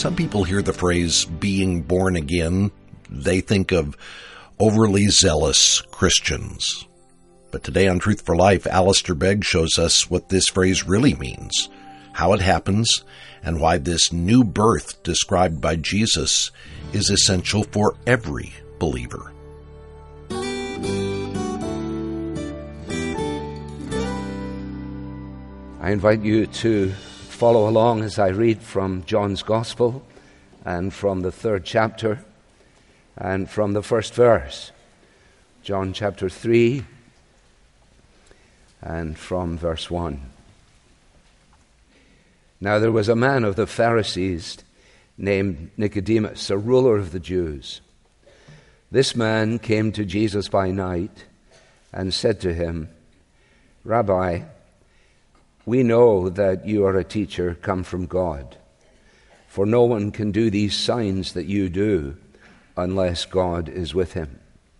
some people hear the phrase being born again, they think of overly zealous Christians. But today on Truth for Life, Alistair Begg shows us what this phrase really means, how it happens, and why this new birth described by Jesus is essential for every believer. I invite you to follow along as I read from John's Gospel and from the 3rd chapter and from the first verse. John chapter 3 and from verse 1. Now there was a man of the Pharisees named Nicodemus, a ruler of the Jews. This man came to Jesus by night and said to him, Rabbi, we know that you are a teacher come from God, for no one can do these signs that you do unless God is with him.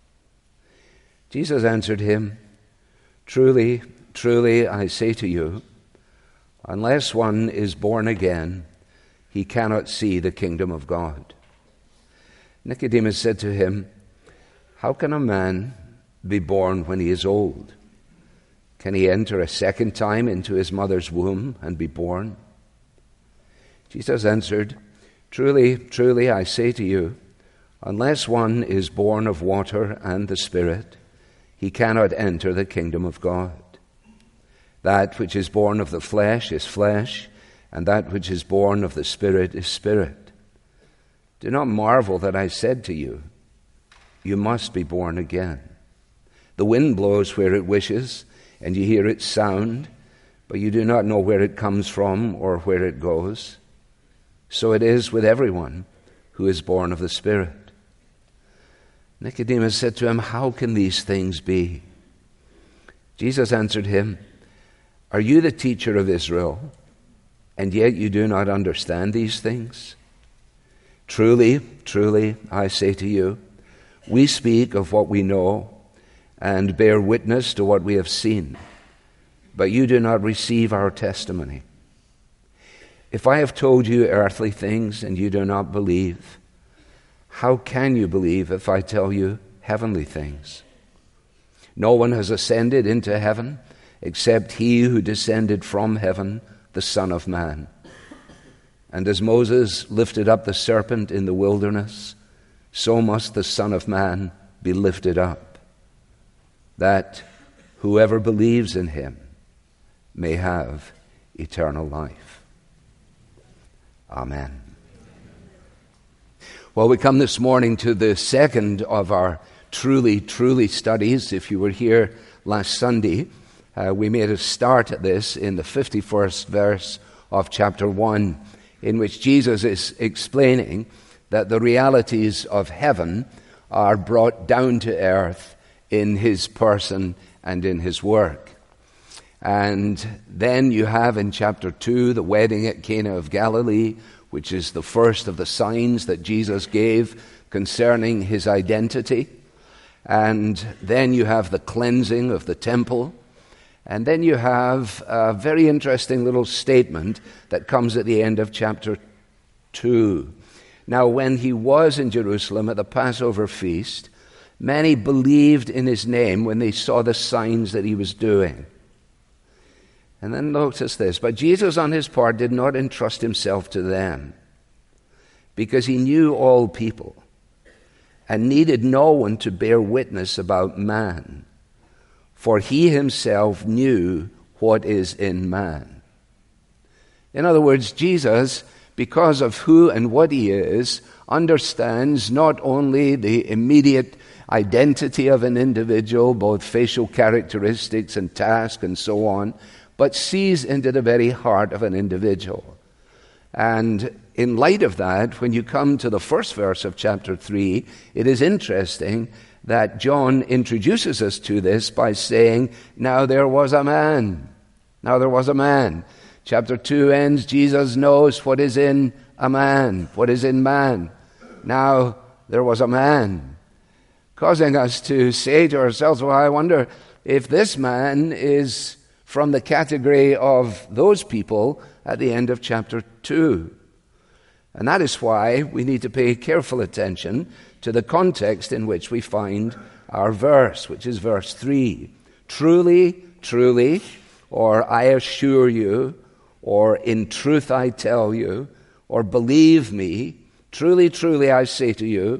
Jesus answered him, Truly, truly, I say to you, unless one is born again, he cannot see the kingdom of God. Nicodemus said to him, How can a man be born when he is old? Can he enter a second time into his mother's womb and be born? Jesus answered, Truly, truly, I say to you, unless one is born of water and the Spirit, he cannot enter the kingdom of God. That which is born of the flesh is flesh, and that which is born of the Spirit is spirit. Do not marvel that I said to you, you must be born again. The wind blows where it wishes, and you hear its sound, but you do not know where it comes from or where it goes. So it is with everyone who is born of the Spirit. Nicodemus said to him, How can these things be? Jesus answered him, Are you the teacher of Israel, and yet you do not understand these things? Truly, truly, I say to you, we speak of what we know and bear witness to what we have seen, but you do not receive our testimony. If I have told you earthly things and you do not believe, how can you believe if I tell you heavenly things? No one has ascended into heaven except he who descended from heaven, the Son of Man. And as Moses lifted up the serpent in the wilderness, so must the Son of Man be lifted up, that whoever believes in him may have eternal life. Amen. Well, we come this morning to the second of our truly, truly studies. If you were here last Sunday, we made a start at this in the 51st verse of chapter 1, in which Jesus is explaining that the realities of heaven are brought down to earth in his person and in his work. And then you have in chapter 2 the wedding at Cana of Galilee, which is the first of the signs that Jesus gave concerning his identity. And then you have the cleansing of the temple. And then you have a very interesting little statement that comes at the end of chapter 2. Now, when he was in Jerusalem at the Passover feast, many believed in his name when they saw the signs that he was doing. And then notice this, but Jesus on his part did not entrust himself to them, because he knew all people and needed no one to bear witness about man, for he himself knew what is in man. In other words, Jesus, because of who and what he is, understands not only the immediate identity of an individual, both facial characteristics and task and so on, but sees into the very heart of an individual. And in light of that, when you come to the first verse of chapter 3, it is interesting that John introduces us to this by saying, Now there was a man. Now there was a man. Chapter 2 ends, Jesus knows what is in a man, what is in man. Now there was a man, causing us to say to ourselves, well, I wonder if this man is from the category of those people at the end of chapter 2. And that is why we need to pay careful attention to the context in which we find our verse, which is verse 3. Truly, truly, or I assure you, or in truth I tell you, or believe me, truly, truly I say to you,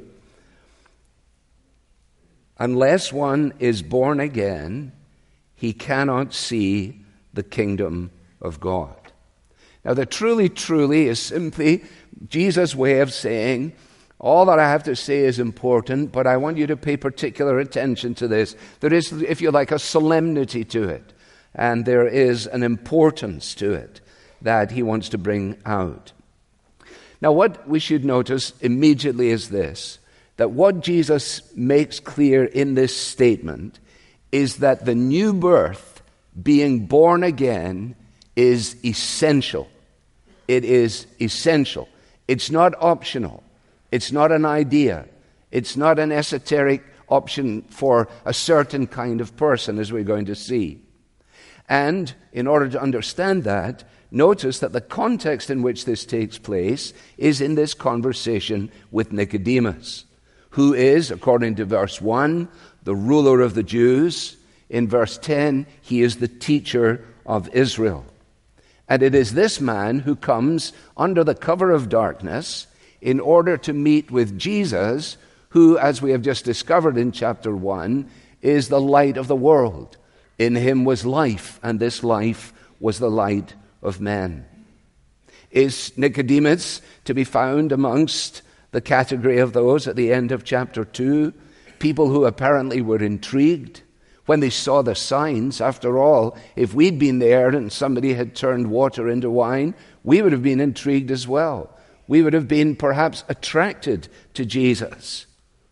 unless one is born again, he cannot see the kingdom of God. Now, the truly, truly is simply Jesus' way of saying, all that I have to say is important, but I want you to pay particular attention to this. There is, if you like, a solemnity to it, and there is an importance to it that he wants to bring out. Now, what we should notice immediately is this, that what Jesus makes clear in this statement is that the new birth, being born again, is essential. It is essential. It's not optional. It's not an idea. It's not an esoteric option for a certain kind of person, as we're going to see. And in order to understand that, notice that the context in which this takes place is in this conversation with Nicodemus, who is, according to verse 1, the ruler of the Jews. In verse 10, he is the teacher of Israel. And it is this man who comes under the cover of darkness in order to meet with Jesus, who, as we have just discovered in chapter 1, is the light of the world. In him was life, and this life was the light of men. Is Nicodemus to be found amongst the category of those at the end of chapter 2? People who apparently were intrigued when they saw the signs. After all, if we'd been there and somebody had turned water into wine, we would have been intrigued as well. We would have been perhaps attracted to Jesus.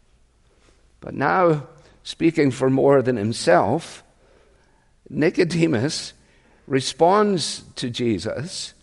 But now, speaking for more than himself, Nicodemus responds to Jesus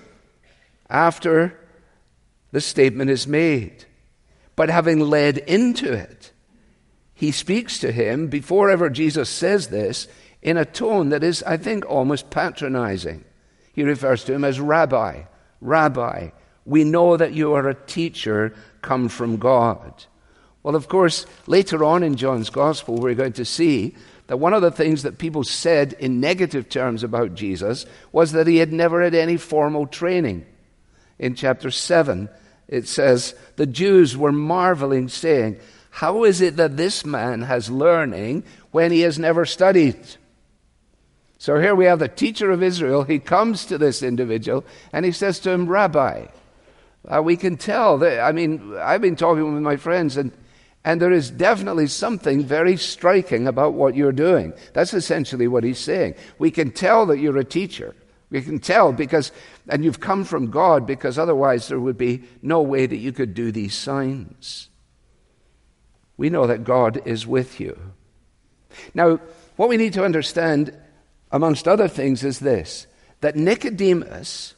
after the statement is made. But having led into it, he speaks to him before ever Jesus says this in a tone that is, I think, almost patronizing. He refers to him as Rabbi. Rabbi, we know that you are a teacher come from God. Well, of course, later on in John's Gospel, we're going to see that one of the things that people said in negative terms about Jesus was that he had never had any formal training. In chapter 7, it says, the Jews were marveling, saying, how is it that this man has learning when he has never studied? So here we have the teacher of Israel. He comes to this individual and he says to him, Rabbi. We can tell that, I've been talking with my friends and there is definitely something very striking about what you're doing. That's essentially what he's saying. We can tell that you're a teacher. We can tell and you've come from God, because otherwise there would be no way that you could do these signs. We know that God is with you. Now, what we need to understand, amongst other things, is this, that Nicodemus,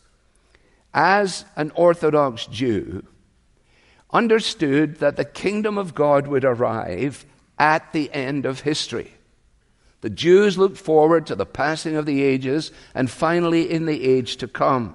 as an Orthodox Jew, understood that the kingdom of God would arrive at the end of history. The Jews looked forward to the passing of the ages and finally in the age to come.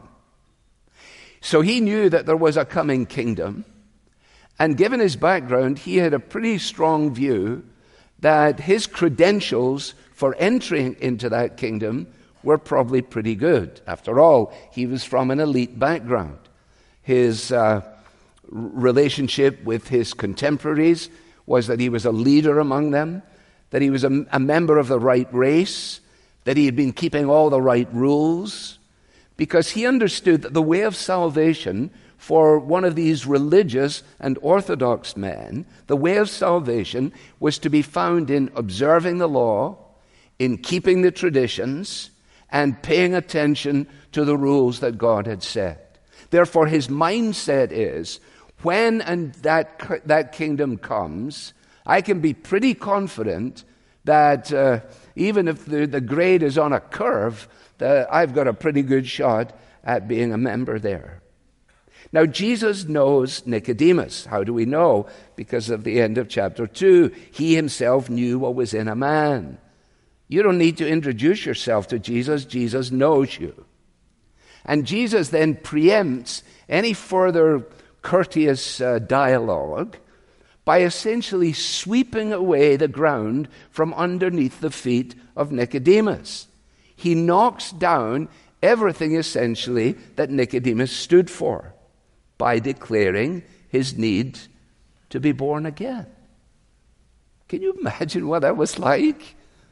So he knew that there was a coming kingdom, and given his background, he had a pretty strong view that his credentials for entering into that kingdom were probably pretty good. After all, he was from an elite background. His relationship with his contemporaries was that he was a leader among them, that he was a member of the right race, that he had been keeping all the right rules, because he understood that the way of salvation for one of these religious and orthodox men, the way of salvation was to be found in observing the law, in keeping the traditions, and paying attention to the rules that God had set. Therefore, his mindset is, when and that kingdom comes, I can be pretty confident that even if the grade is on a curve, that I've got a pretty good shot at being a member there. Now, Jesus knows Nicodemus. How do we know? Because of the end of chapter 2. He himself knew what was in a man. You don't need to introduce yourself to Jesus. Jesus knows you. And Jesus then preempts any further courteous dialogue by essentially sweeping away the ground from underneath the feet of Nicodemus. He knocks down everything essentially that Nicodemus stood for by declaring his need to be born again. Can you imagine what that was like?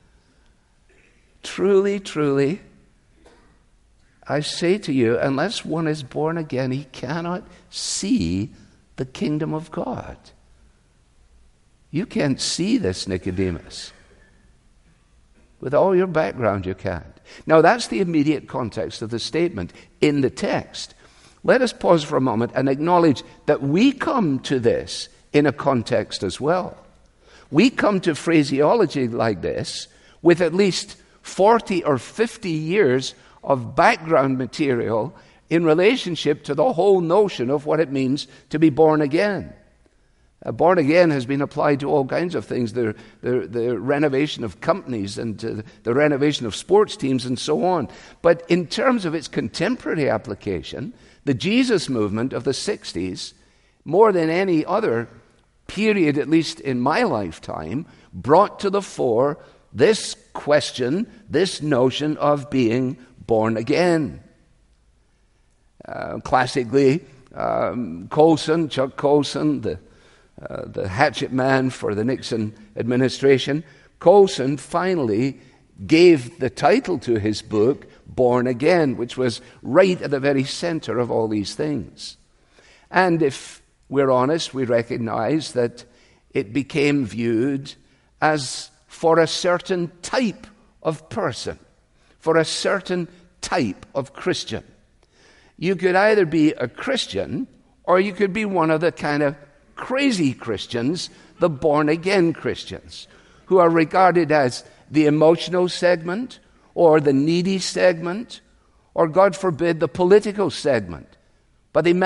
Truly, truly, I say to you, unless one is born again, he cannot see the kingdom of God. You can't see this, Nicodemus. With all your background, you can't. Now, that's the immediate context of the statement in the text. Let us pause for a moment and acknowledge that we come to this in a context as well. We come to phraseology like this with at least 40 or 50 years of background material in relationship to the whole notion of what it means to be born again. Born again has been applied to all kinds of things, the renovation of companies and the renovation of sports teams and so on. But in terms of its contemporary application, the Jesus movement of the 60s, more than any other period, at least in my lifetime, brought to the fore this question, this notion of being born again. Classically, Chuck Colson, the hatchet man for the Nixon administration, Colson finally gave the title to his book, Born Again, which was right at the very center of all these things. And if we're honest, we recognize that it became viewed as for a certain type of person, for a certain type of Christian. You could either be a Christian or you could be one of the kind of crazy Christians, the born-again Christians, who are regarded as the emotional segment or the needy segment or, God forbid, the political segment. But the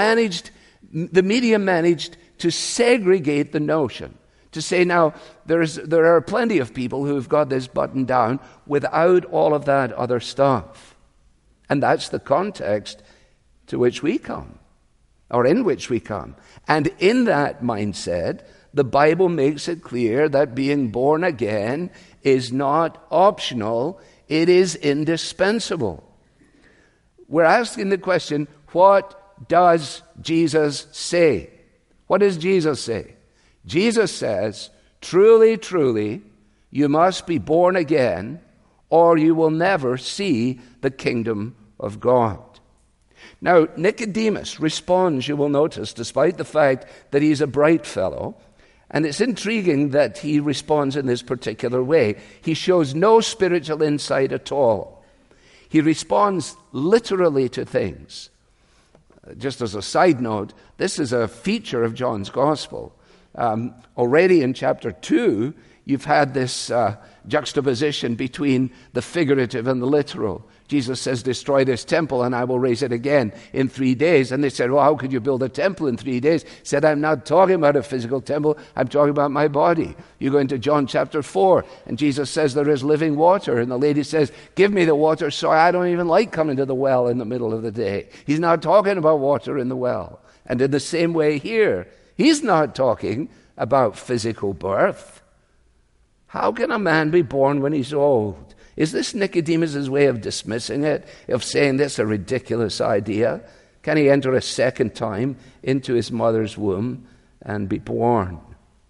media managed to segregate the notion, to say now there are plenty of people who have got this buttoned down without all of that other stuff. And that's the context to which we come, or in which we come. And in that mindset, the Bible makes it clear that being born again is not optional, it is indispensable. We're asking the question, what does Jesus say? What does Jesus say? Jesus says, truly, truly, you must be born again, or you will never see the kingdom of God. Now, Nicodemus responds, you will notice, despite the fact that he's a bright fellow, and it's intriguing that he responds in this particular way. He shows no spiritual insight at all. He responds literally to things. Just as a side note, this is a feature of John's Gospel. Already in chapter 2, you've had this juxtaposition between the figurative and the literal. Jesus says, destroy this temple and I will raise it again in 3 days. And they said, well, how could you build a temple in 3 days? He said, I'm not talking about a physical temple. I'm talking about my body. You go into John chapter 4 and Jesus says there is living water. And the lady says, give me the water. Sorry, I don't even like coming to the well in the middle of the day. He's not talking about water in the well. And in the same way here, he's not talking about physical birth. How can a man be born when he's old? Is this Nicodemus' way of dismissing it, of saying this is a ridiculous idea? Can he enter a second time into his mother's womb and be born?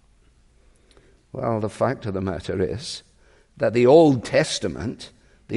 Well, the fact of the matter is that the Old Testament,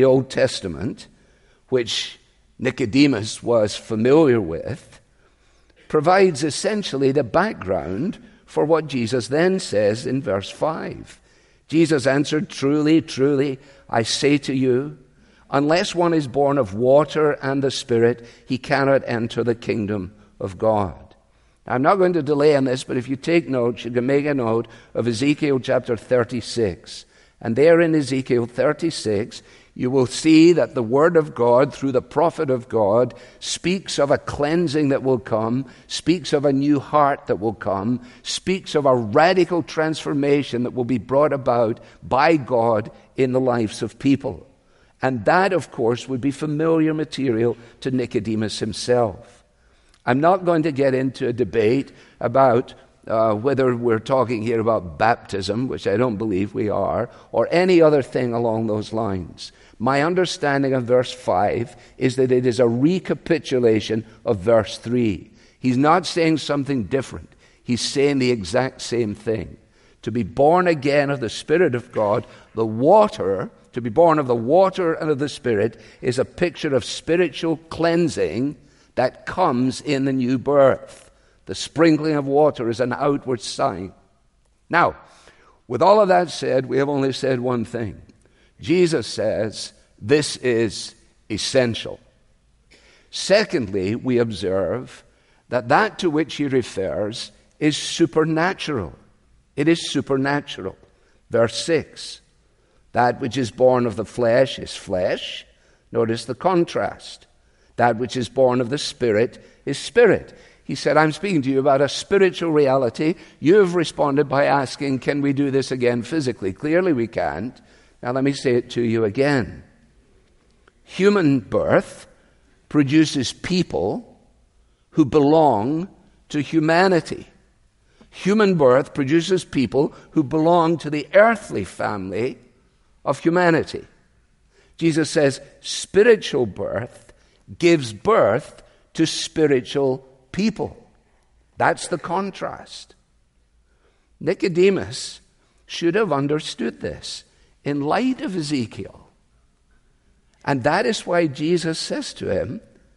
which Nicodemus was familiar with, provides essentially the background for what Jesus then says in verse 5. Jesus answered, truly, truly, I say to you, unless one is born of water and the Spirit, he cannot enter the kingdom of God. I'm not going to delay on this, but if you take notes, you can make a note of Ezekiel chapter 36. And there in Ezekiel 36, you will see that the Word of God, through the prophet of God, speaks of a cleansing that will come, speaks of a new heart that will come, speaks of a radical transformation that will be brought about by God in the lives of people. And that, of course, would be familiar material to Nicodemus himself. I'm not going to get into a debate about whether we're talking here about baptism, which I don't believe we are, or any other thing along those lines. My understanding of verse 5 is that it is a recapitulation of verse 3. He's not saying something different. He's saying the exact same thing. To be born again of the Spirit of God, the water, to be born of the water and of the Spirit, is a picture of spiritual cleansing that comes in the new birth. The sprinkling of water is an outward sign. Now, with all of that said, we have only said one thing. Jesus says this is essential. Secondly, we observe that to which he refers is supernatural. It is supernatural. Verse 6, that which is born of the flesh is flesh. Notice the contrast. That which is born of the Spirit is spirit. He said, I'm speaking to you about a spiritual reality. You've responded by asking, can we do this again physically? Clearly we can't. Now let me say it to you again. Human birth produces people who belong to humanity. Human birth produces people who belong to the earthly family of humanity. Jesus says spiritual birth gives birth to spiritual people. That's the contrast. Nicodemus should have understood this in light of Ezekiel. And that is why Jesus says to him,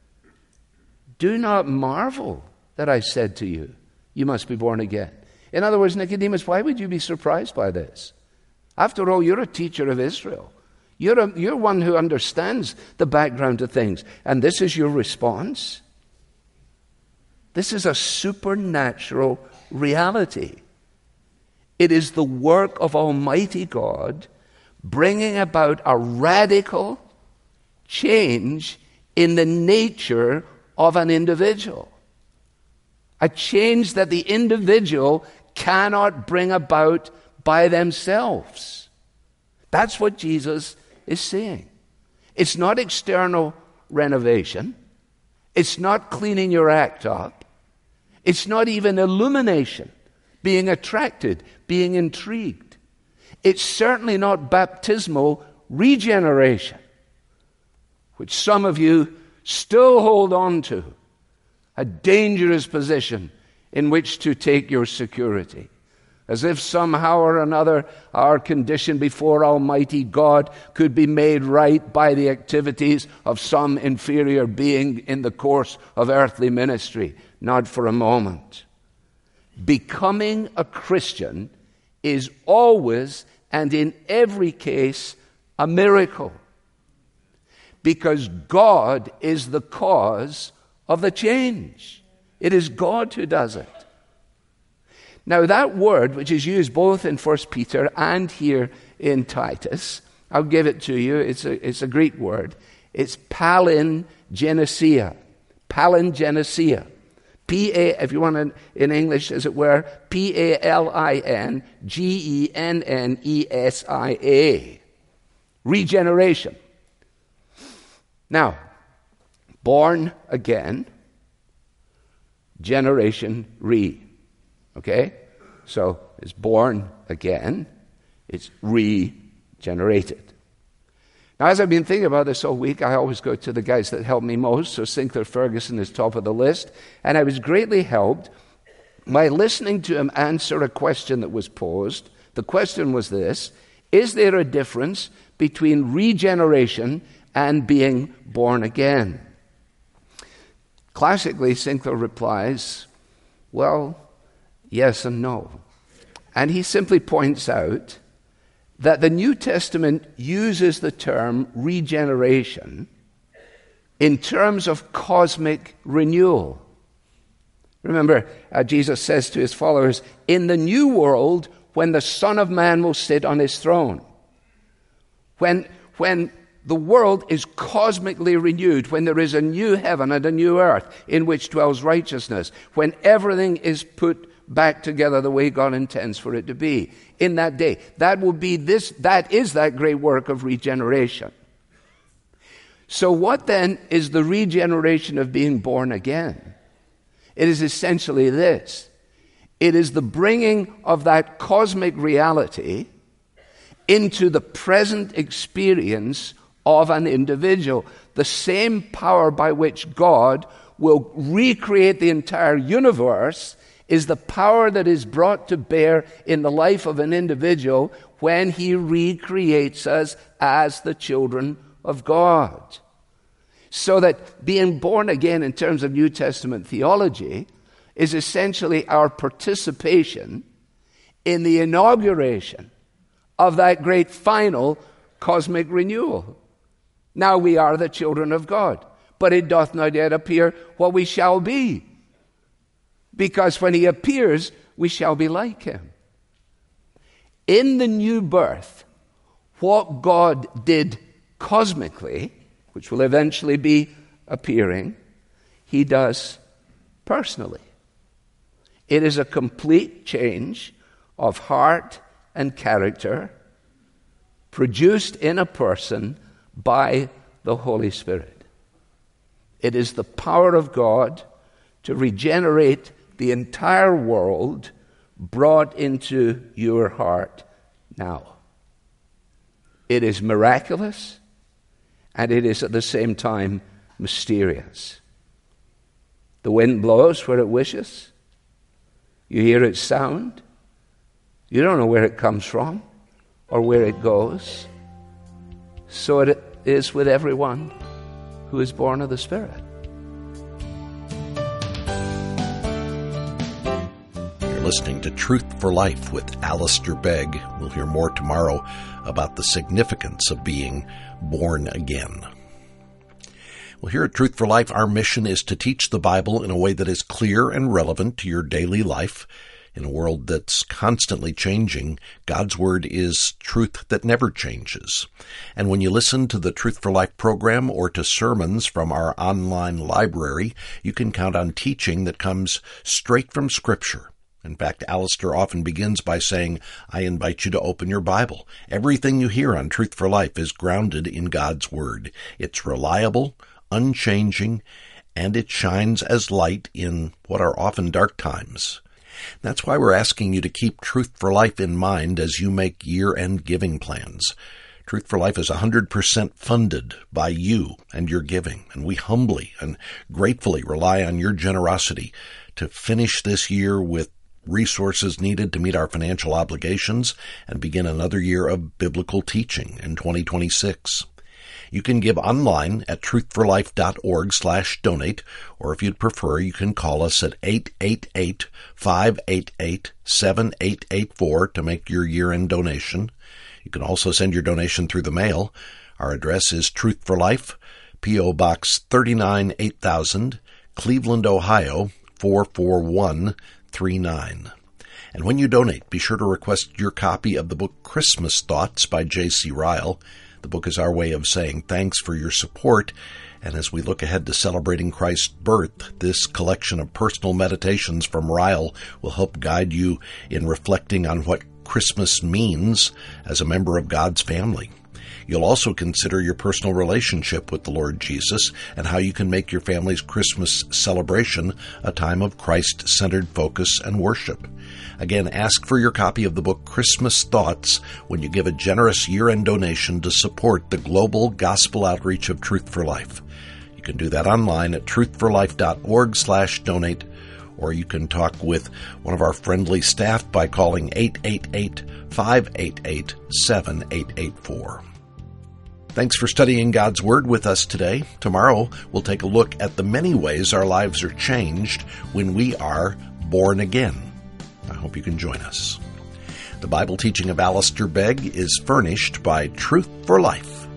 do not marvel that I said to you, you must be born again. In other words, Nicodemus, why would you be surprised by this? After all, you're a teacher of Israel. You're one who understands the background to things. And this is your response? This is a supernatural reality. It is the work of Almighty God bringing about a radical change in the nature of an individual. A change that the individual cannot bring about by themselves. That's what Jesus is saying. It's not external renovation. It's not cleaning your act up. It's not even illumination, being attracted, being intrigued. It's certainly not baptismal regeneration, which some of you still hold on to, a dangerous position in which to take your security, as if somehow or another our condition before Almighty God could be made right by the activities of some inferior being in the course of earthly ministry. Not for a moment. Becoming a Christian is always and in every case a miracle, because God is the cause of the change. It is God who does it. Now that word, which is used both in 1 Peter and here in Titus, I'll give it to you. It's a Greek word. It's palingenesia. Palingenesia. If you want in English, as it were, Palingennesia. Regeneration. Now, born again, generation re. Okay? So it's born again, it's regenerated. Now, as I've been thinking about this all week, I always go to the guys that help me most, so Sinclair Ferguson is top of the list, and I was greatly helped by listening to him answer a question that was posed. The question was this: is there a difference between regeneration and being born again? Classically, Sinclair replies, well, yes and no. And he simply points out that the New Testament uses the term regeneration in terms of cosmic renewal. Remember, Jesus says to his followers, in the new world, when the Son of Man will sit on his throne, when the world is cosmically renewed, when there is a new heaven and a new earth in which dwells righteousness, when everything is put back together the way God intends for it to be in that day. That is that great work of regeneration. So what then is the regeneration of being born again? It is essentially this. It is the bringing of that cosmic reality into the present experience of an individual. The same power by which God will recreate the entire universe is the power that is brought to bear in the life of an individual when he recreates us as the children of God. So that being born again in terms of New Testament theology is essentially our participation in the inauguration of that great final cosmic renewal. Now we are the children of God, but it doth not yet appear what we shall be. Because when he appears, we shall be like him. In the new birth, what God did cosmically, which will eventually be appearing, he does personally. It is a complete change of heart and character produced in a person by the Holy Spirit. It is the power of God to regenerate the entire world brought into your heart now. It is miraculous, and it is at the same time mysterious. The wind blows where it wishes. You hear its sound. You don't know where it comes from or where it goes. So it is with everyone who is born of the Spirit. You're listening to Truth for Life with Alistair Begg. We'll hear more tomorrow about the significance of being born again. Well, here at Truth for Life, our mission is to teach the Bible in a way that is clear and relevant to your daily life. In a world that's constantly changing, God's Word is truth that never changes. And when you listen to the Truth for Life program or to sermons from our online library, you can count on teaching that comes straight from Scripture. In fact, Alistair often begins by saying, I invite you to open your Bible. Everything you hear on Truth for Life is grounded in God's Word. It's reliable, unchanging, and it shines as light in what are often dark times. That's why we're asking you to keep Truth for Life in mind as you make year-end giving plans. Truth for Life is 100% funded by you and your giving, and we humbly and gratefully rely on your generosity to finish this year with resources needed to meet our financial obligations and begin another year of biblical teaching in 2026. You can give online at truthforlife.org/donate, or if you'd prefer, you can call us at 888-588-7884 to make your year-end donation. You can also send your donation through the mail. Our address is Truth for Life, P.O. Box 39 8000, Cleveland, Ohio, 44139. And when you donate, be sure to request your copy of the book Christmas Thoughts by J.C. Ryle. The book is our way of saying thanks for your support, and as we look ahead to celebrating Christ's birth, this collection of personal meditations from Ryle will help guide you in reflecting on what Christmas means as a member of God's family. You'll also consider your personal relationship with the Lord Jesus and how you can make your family's Christmas celebration a time of Christ-centered focus and worship. Again, ask for your copy of the book Christmas Thoughts when you give a generous year-end donation to support the global gospel outreach of Truth for Life. You can do that online at truthforlife.org/donate, or you can talk with one of our friendly staff by calling 888-588-7884. Thanks for studying God's Word with us today. Tomorrow, we'll take a look at the many ways our lives are changed when we are born again. I hope you can join us. The Bible teaching of Alistair Begg is furnished by Truth for Life,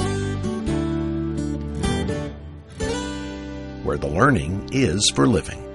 where the learning is for living.